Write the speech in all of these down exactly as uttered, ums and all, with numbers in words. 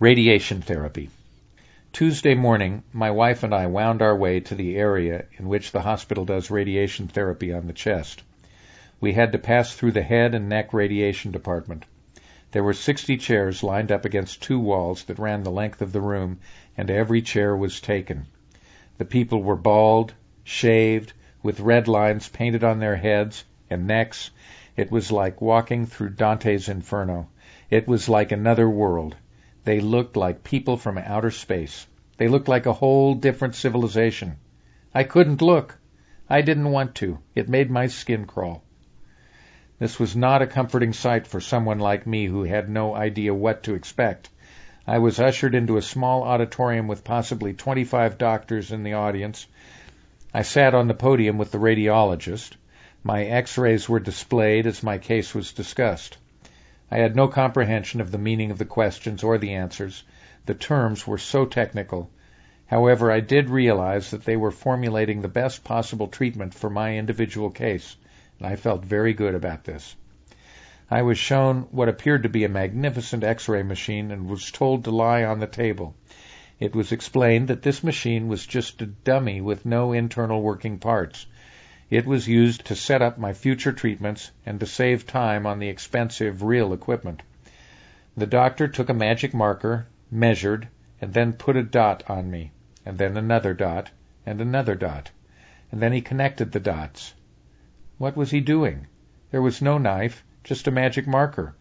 Radiation therapy. Tuesday morning, my wife and I wound our way to the area in which the hospital does radiation therapy on the chest. We had to pass through the head and neck radiation department. There were sixty chairs lined up against two walls that ran the length of the room, and every chair was taken. The people were bald, shaved, with red lines painted on their heads and necks. It was like walking through Dante's Inferno. It was like another world. They looked like people from outer space. They looked like a whole different civilization. I couldn't look. I didn't want to. It made my skin crawl. This was not a comforting sight for someone like me who had no idea what to expect. I was ushered into a small auditorium with possibly twenty-five doctors in the audience. I sat on the podium with the radiologist. My x-rays were displayed as my case was discussed. I had no comprehension of the meaning of the questions or the answers. The terms were so technical. However, I did realize that they were formulating the best possible treatment for my individual case, and I felt very good about this. I was shown what appeared to be a magnificent x-ray machine and was told to lie on the table. It was explained that this machine was just a dummy with no internal working parts. It was used to set up my future treatments and to save time on the expensive real equipment. The doctor took a magic marker, measured, and then put a dot on me, and then another dot, and another dot, and then he connected the dots. What was he doing? There was no knife, just a magic marker.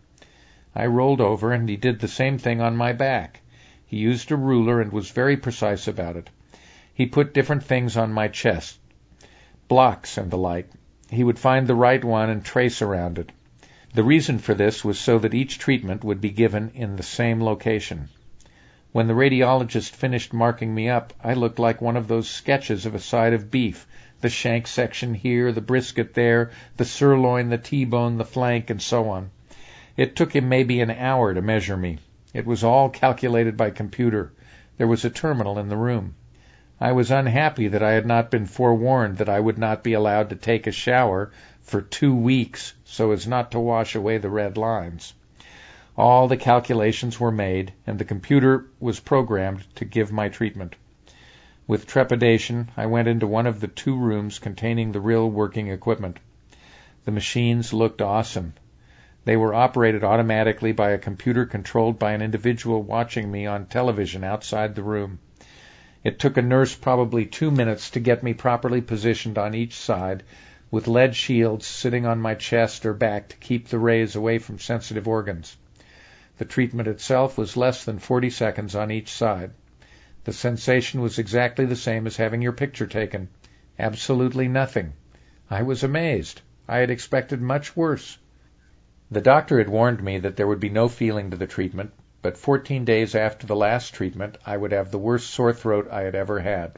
I rolled over, and he did the same thing on my back. He used a ruler and was very precise about it. He put different things on my chest, blocks and the like. He would find the right one and trace around it. The reason for this was so that each treatment would be given in the same location. When the radiologist finished marking me up, I looked like one of those sketches of a side of beef, the shank section here, the brisket there, the sirloin, the T-bone, the flank, and so on. It took him maybe an hour to measure me. It was all calculated by computer. There was a terminal in the room. I was unhappy that I had not been forewarned that I would not be allowed to take a shower for two weeks so as not to wash away the red lines. All the calculations were made, and the computer was programmed to give my treatment. With trepidation, I went into one of the two rooms containing the real working equipment. The machines looked awesome. They were operated automatically by a computer controlled by an individual watching me on television outside the room. It took a nurse probably two minutes to get me properly positioned on each side, with lead shields sitting on my chest or back to keep the rays away from sensitive organs. The treatment itself was less than forty seconds on each side. The sensation was exactly the same as having your picture taken. Absolutely nothing. I was amazed. I had expected much worse. The doctor had warned me that there would be no feeling to the treatment, but fourteen days after the last treatment, I would have the worst sore throat I had ever had.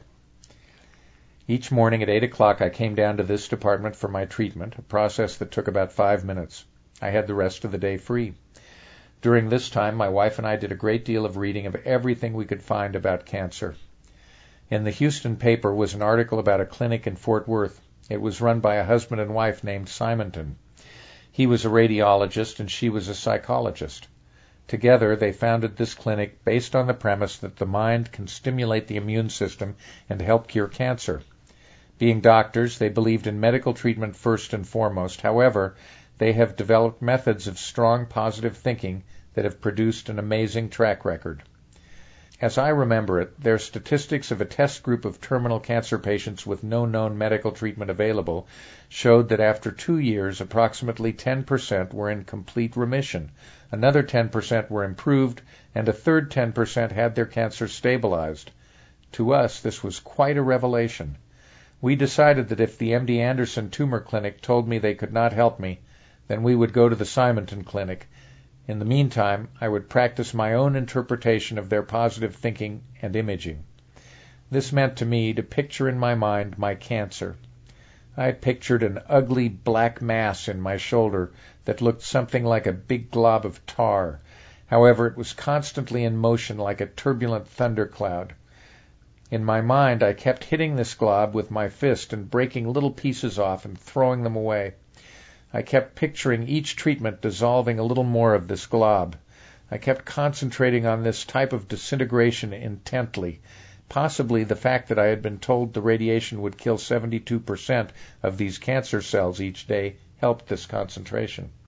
Each morning at eight o'clock, I came down to this department for my treatment, a process that took about five minutes. I had the rest of the day free. During this time, my wife and I did a great deal of reading of everything we could find about cancer. In the Houston paper was an article about a clinic in Fort Worth. It was run by a husband and wife named Simonton. He was a radiologist and she was a psychologist. Together, they founded this clinic based on the premise that the mind can stimulate the immune system and help cure cancer. Being doctors, they believed in medical treatment first and foremost. However, they have developed methods of strong positive thinking that have produced an amazing track record. As I remember it, their statistics of a test group of terminal cancer patients with no known medical treatment available showed that after two years, approximately ten percent were in complete remission, another ten percent were improved, and a third ten percent had their cancer stabilized. To us, this was quite a revelation. We decided that if the M D Anderson Tumor Clinic told me they could not help me, then we would go to the Simonton Clinic. In the meantime, I would practice my own interpretation of their positive thinking and imaging. This meant to me to picture in my mind my cancer. I pictured an ugly black mass in my shoulder that looked something like a big glob of tar. However, it was constantly in motion like a turbulent thundercloud. In my mind, I kept hitting this glob with my fist and breaking little pieces off and throwing them away. I kept picturing each treatment dissolving a little more of this glob. I kept concentrating on this type of disintegration intently. Possibly the fact that I had been told the radiation would kill seventy-two percent of these cancer cells each day helped this concentration.